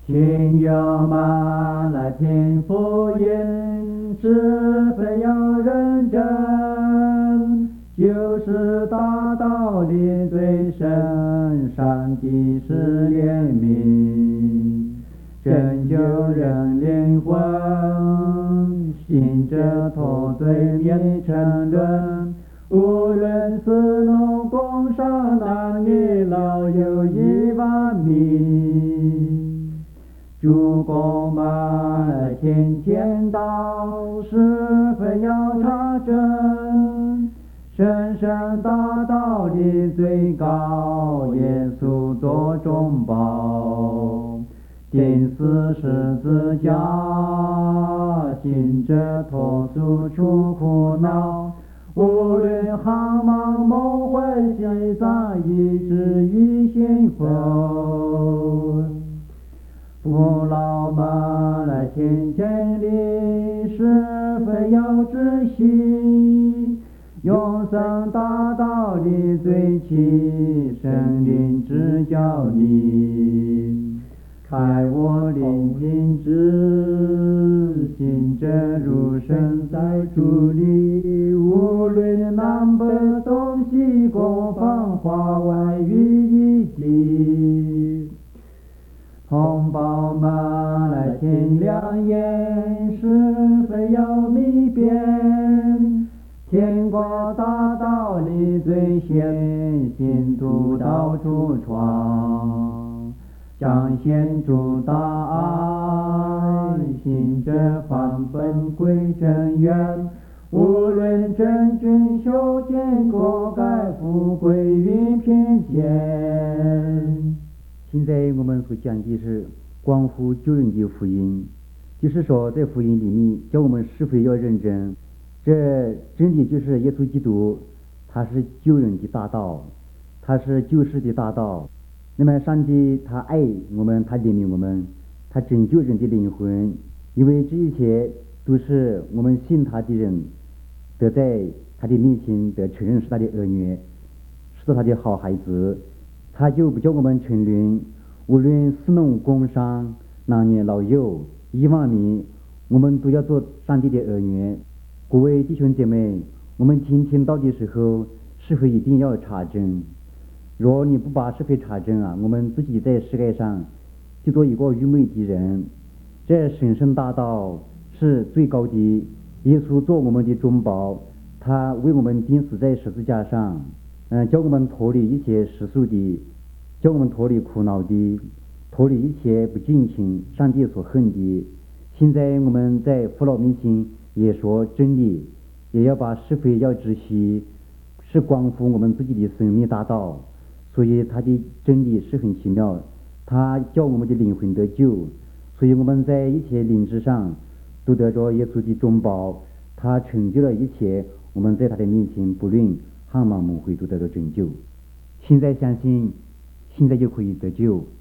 亲友们来听福音，是非要认真，就是大道理最深，上帝是怜悯，拯救人灵魂，信者脱罪免沉沦。无论是农工商男女老幼1万民，主公们听天道，是非要查证，深深大道理最高，耶稣做中保，钉死十字架，信者脱赎出苦恼。无论航忙梦回西藏，一直与幸福。父老们来听真理，是非要知悉，永生大道理最齐，圣灵指教你，开我灵心智，信者如神在主里，无论南北东西东方化外于一体。同胞们来听良言，是非要明辨，天国大道理最先，信徒到处传，彰显主大爱，信者返本归真源，无论真君修建国改富贵于偏见。 现在我们所讲的是关乎救人的福音，就是说在福音里面叫我们是非要认真，这真的就是耶稣基督，他是救人的大道，他是救世的大道。那么上帝他爱我们，他怜悯我们，他拯救人的灵魂，因为这一切都是我们信他的人得在他的面前得承认是他的儿女，是他的好孩子。他就不叫我们沉沦，无论士农工商男女老幼1万民，我们都要做上帝的儿女。各位弟兄姐妹，我们听听到的时候，是非一定要查证。若你不把是非查证啊，我们自己在世界上就做一个愚昧的人。这神圣大道是最高的，耶稣做我们的中保，他为我们钉死在十字架上，叫我们脱离一切世俗的，叫我们脱离苦恼的，脱离一切不敬虔上帝所恨的。现在我们在父老面前也说真理，也要把是非要知悉，是关乎我们自己的生命大道。所以他的真理是很奇妙，他叫我们的灵魂得救，所以我们在一切灵智上都得着耶稣的中保，他成就了一切，我们在他的面前不论航忙梦回都得到拯救。现在相信，现在就可以得救。